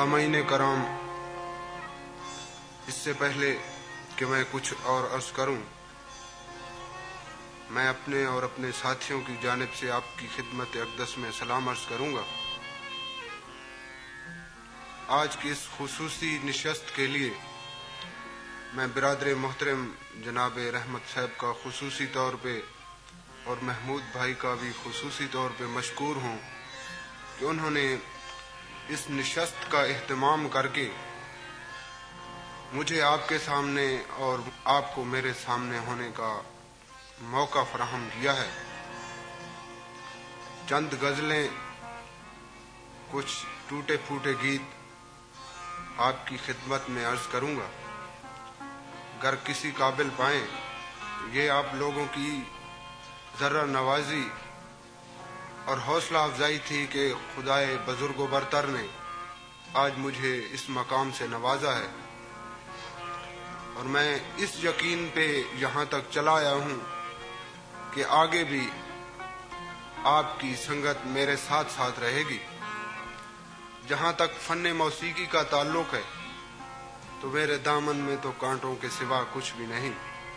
سامعین کرام، اس سے پہلے کہ میں کچھ اور عرض کروں، میں اپنے اور اپنے ساتھیوں کی جانب سے آپ کی خدمت اقدس میں سلام عرض کروں گا۔ آج کی اس خصوصی نشست کے لیے میں برادر محترم جناب رحمت صاحب کا خصوصی طور پہ اور محمود بھائی کا بھی خصوصی طور پہ مشکور ہوں کہ انہوں نے اس نشست کا اہتمام کر کے مجھے آپ کے سامنے اور آپ کو میرے سامنے ہونے کا موقع فراہم کیا ہے۔ چند غزلیں، کچھ ٹوٹے پھوٹے گیت آپ کی خدمت میں عرض کروں گا۔ گر کسی قابل پائیں، یہ آپ لوگوں کی ذرہ نوازی اور حوصلہ افزائی تھی کہ خدائے بزرگ و برتر نے آج مجھے اس مقام سے نوازا ہے، اور میں اس یقین پہ یہاں تک چلا آیا ہوں کہ آگے بھی آپ کی سنگت میرے ساتھ ساتھ رہے گی۔ جہاں تک فن موسیقی کا تعلق ہے تو میرے دامن میں تو کانٹوں کے سوا کچھ بھی نہیں۔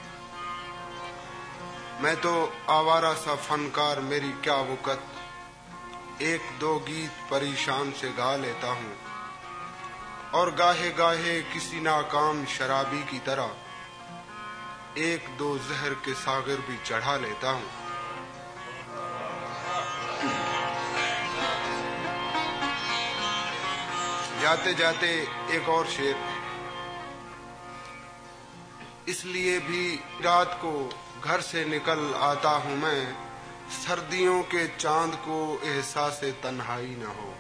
میں تو آوارہ سا فنکار، میری کیا وقت، ایک دو گیت پریشان سے گا لیتا ہوں، اور گاہے گاہے کسی ناکام شرابی کی طرح ایک دو زہر کے ساغر بھی چڑھا لیتا ہوں۔ جاتے جاتے ایک اور شعر، اس لیے بھی رات کو گھر سے نکل آتا ہوں میں، سردیوں کے چاند کو احساس تنہائی نہ ہو۔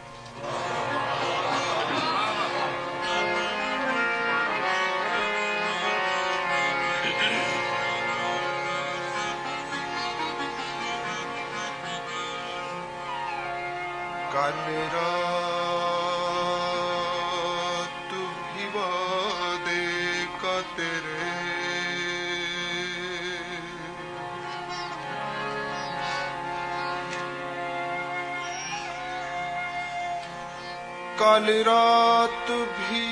کل رات بھی وعدے کا تیرے، کل رات بھی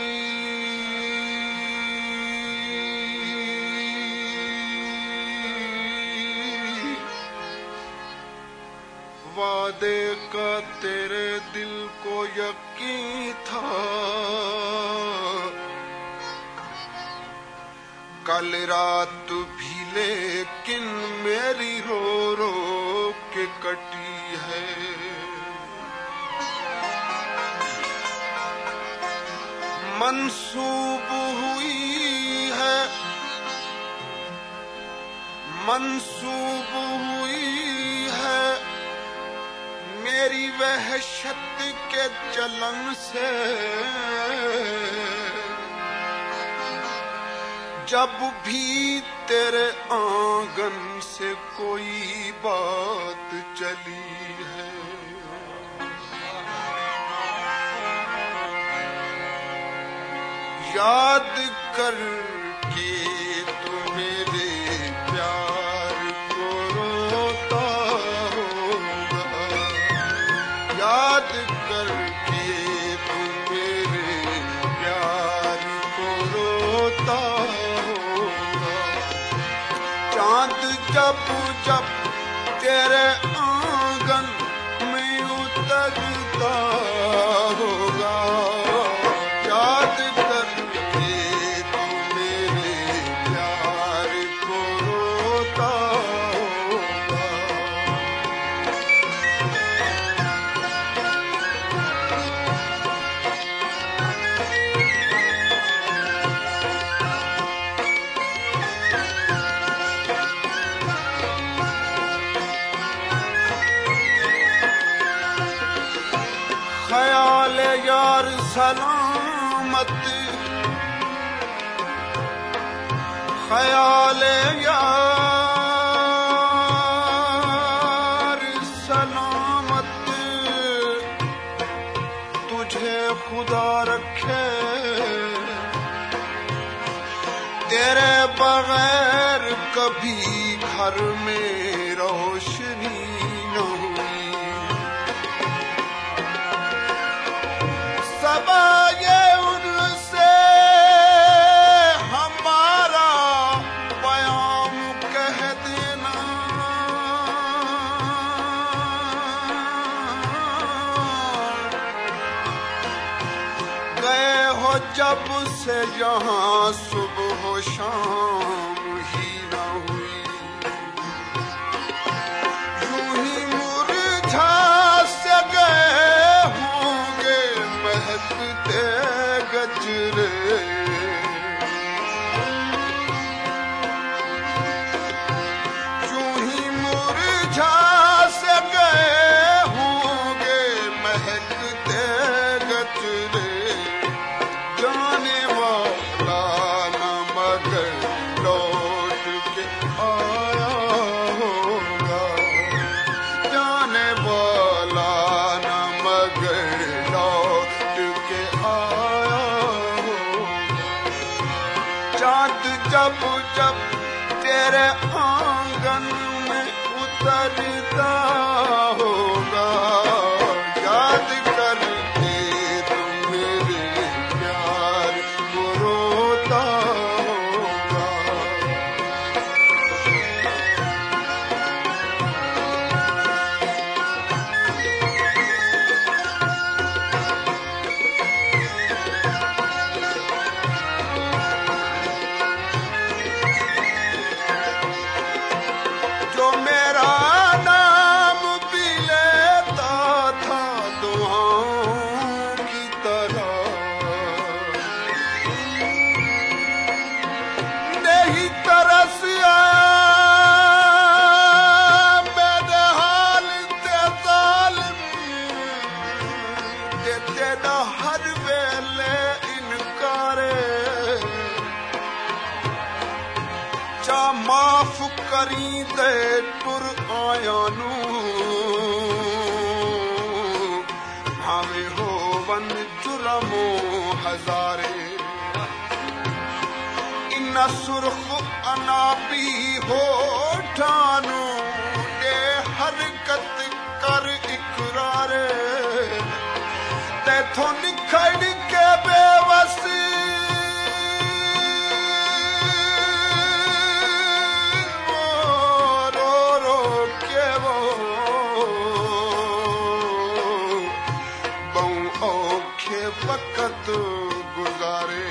وعدے کا تیرے دل کو یقین تھا، کل رات بھی لیکن میری رو رو کے کٹی ہے۔ منسوب ہوئی ہے، منسوب ہوئی ہے میری وحشت کے چلن سے، جب بھی تیرے آنگن سے کوئی بات چلی ہے۔ یاد کر کے تو میرے پیار کو روتا ہوگا، یاد کر کے تو میرے پیار کو روتا ہوگا۔ چاند جب جب تیرے آنگن میں اترتا ہوگا، یاد کر کے تو میرے پیار کو روتا ہوگا۔ خیال یار سلامت، خیال یار سلامت، تجھے خدا رکھے، تیرے بغیر کبھی گھر میں روشنی نہ ہوئی۔ سبا جب سے یہاں صبح و شام ہی نہ ہوئی، یوں ہی مرجھا سے گئے ہوں گے مہکتے گجرے، یوں ہی مرجھا سے گئے ہوں گے مہکتے گجرے، جانے والا نہ مگر لوٹ کے آیا ہوگا، جانے والا نہ مگر لوٹ کے آیا ہوگا، چاند جب جب تیرے آنگن میں اترتا ہوگا، یاد کرتے تم میرے پیار کو روتا ہوگا، جو میرا نام بھی لیتا تھا دعاؤں کی طرح، نہیں ترس آیا میرے حال تے ظالم، کہ تیرا ہر ویلے انکارے، چا معاف کری دے ٹر آیا نو، بھاوے ہوون جرمو ہزارے، ان سرخ انابی ہوٹھانو دے حرکت کر اقرارے، تیتھوں نکھڑ کے بے وسی رو رو کے وہ بہوں اوکھے وقت گزارے،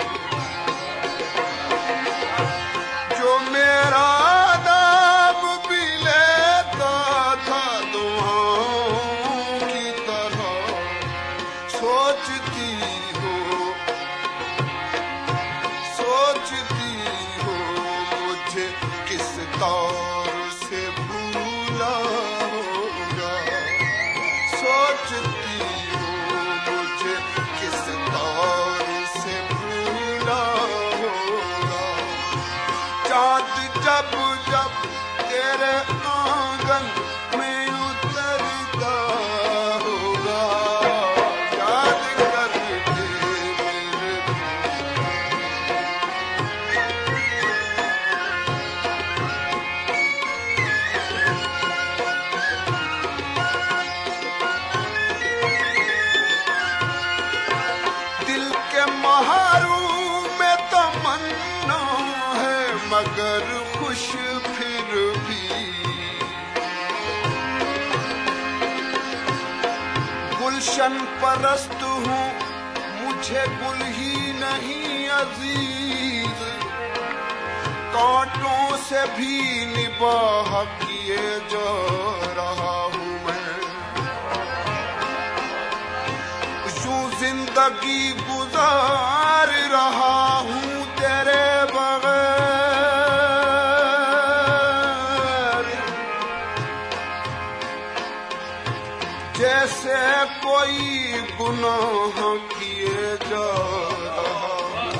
جو میرا نام بھی لیتا تھا دعاؤں کی طرح، سوچتی ہو مجھے کس طور سے بھولا ہوگا، سوچتی ہو مجھے کس طور سے بھولا ہوگا، چاند جب جب تیرے آنگن میں اترتا ہوگا، یاد کرتے میرے دل کے محروم میں تمنا ہے مگر خوش پھر بھی، گلشن پرست ہوں مجھے گل ہی نہیں عزیز، کانٹوں سے بھی نباہ کیے جا رہا ہوں میں، یوں زندگی گزار رہا ہوں تیرے بغیر، جیسے کوئی گناہ کیے جا رہا ہوں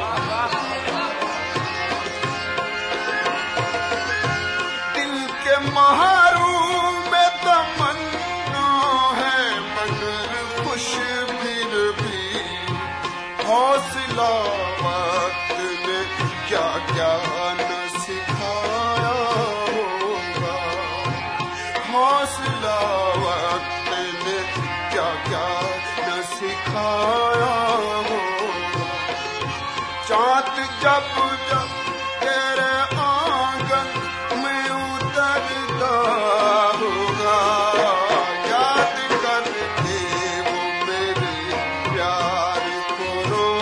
میں، دل کے محروم میں تمنا ہے مگر خوش پھر بھی، حوصلہ وقت نے کیا کیا نہ سکھایا ہوگا، حوصلہ وقت نے کیا کیا نہ سکھایا ہوگا، چاند جب جب تیرے آنگن میں اترتا ہوگا، یاد کرتے وہ میرے پیار کو رو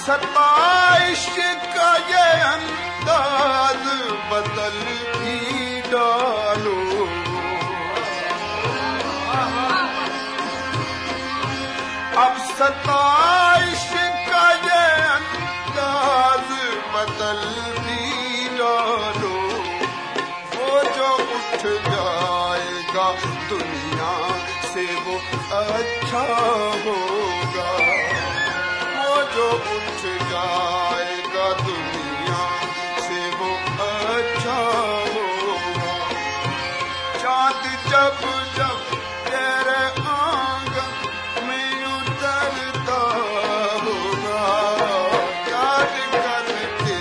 ستائش کا یہ انداز بدل بھی ڈالو، اب ستائش کا یہ انداز بدل بھی ڈالو، وہ جو اٹھ جائے گا دنیا سے وہ اچھا ہوگا، وہ جو اٹھ جائے گا دنیا سے وہ اچھا ہوگا۔ چاند جب جب تیرے آنگن میں اترتا ہوگا، یاد کر کے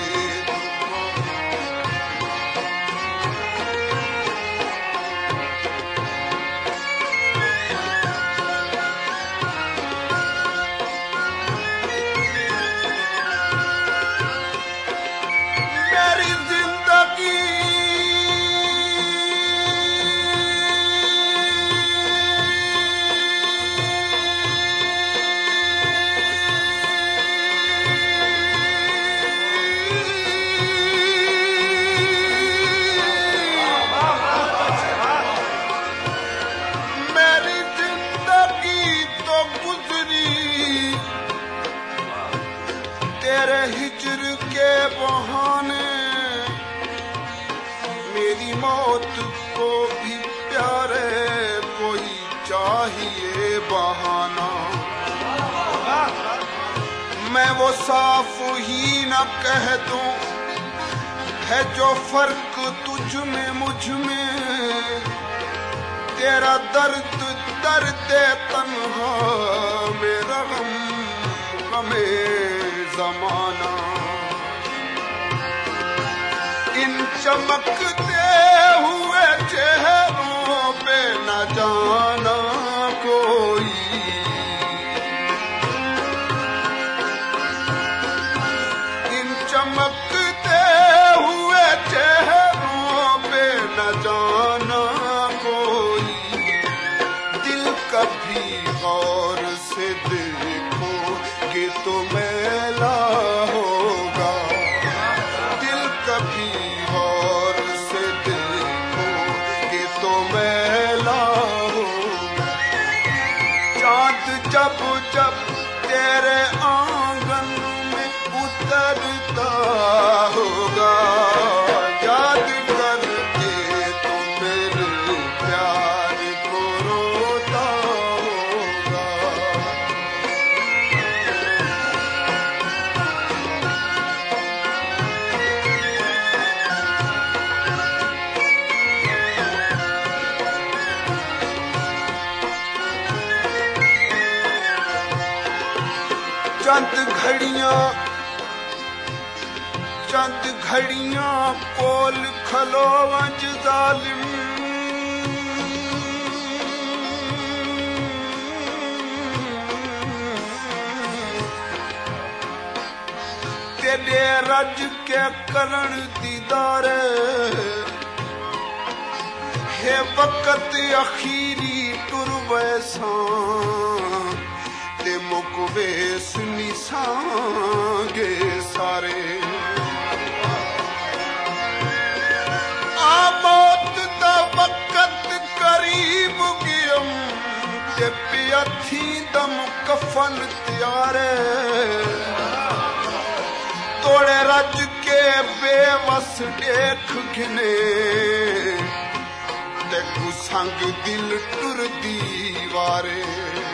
ہجر کے بہانے، میری موت کو بھی پیارے کوئی چاہیے بہانا، میں وہ صاف ہی نہ کہہ دوں ہے جو فرق تجھ میں مجھ میں، تیرا درد درد تنہا میرا غم غم زمانہ، ان چمکتے ہوئے چہروں پہ نہ جانا کوئی، ان چمکتے ہوئے چہروں پہ نہ جانا کوئی، دل کبھی غور سے دیکھو گے تو میلا ہوگا، دل کبھی غور سے دیکھو گے تو میلا ہوگا۔ چاند جب جب تیرے آنگن میں اترتا ہوگا، یاد کر کے تو میرے پیار کو روتا ہوگا۔ چند گھڑیاں کول کھلو ونج ظالم، تیرے رج کے کرن دیدار ہے وقت اخیری ٹر ویساں تے مکویس نساں گے سارے، موت دا وقت قریب گیم تے پیا تھی دم کفن تیارے، توڑے رج کے بے وس دیکھ گھنے تے گسنگ دل ٹر دیوارے،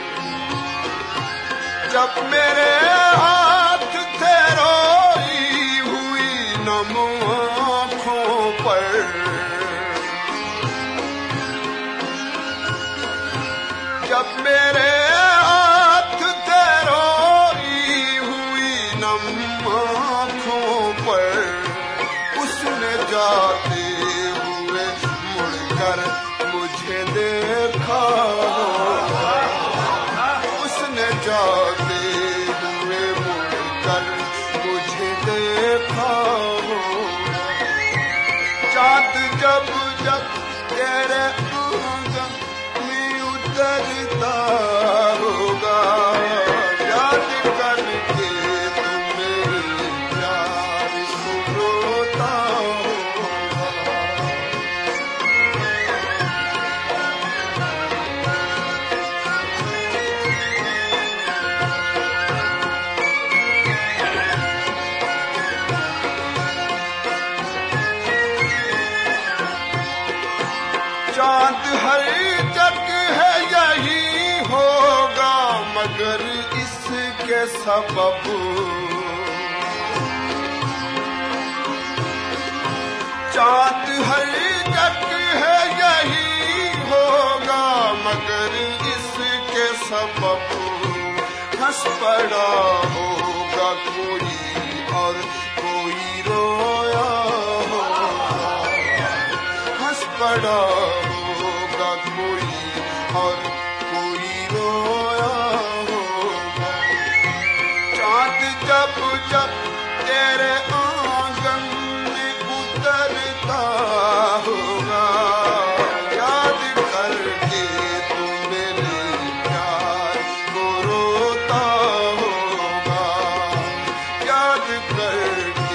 جب میرے ہاتھ تھے روئی ہوئی نم آنکھوں پر، جب میرے ہاتھ تھے روئی ہوئی نم آنکھوں پر، اس نے جاتے ہوئے مڑ کر مجھے دیکھا ہوگا، اس نے جاتے ہوئے مڑ کر مجھے دیکھا ہوگا۔ چاند جب جب تیرے آنگن میں اترتا ہوگا، یاد کر کے تو چاند ہر جگہ یہی ہوگا مگر اس کے سبب چاند ہر جگہ یہی ہوگا مگر اس کے سبب ہنس پڑا ہوگا کوئی اور کوئی رویا ہوگا ہنس پڑا ہوگا کوئی اور کوئی رویا ہوگا چاند جب جب تیرے آنگن میں اترتا ہوگا یاد کر کے تو میرے پیار کو روتا ہوگا یاد کر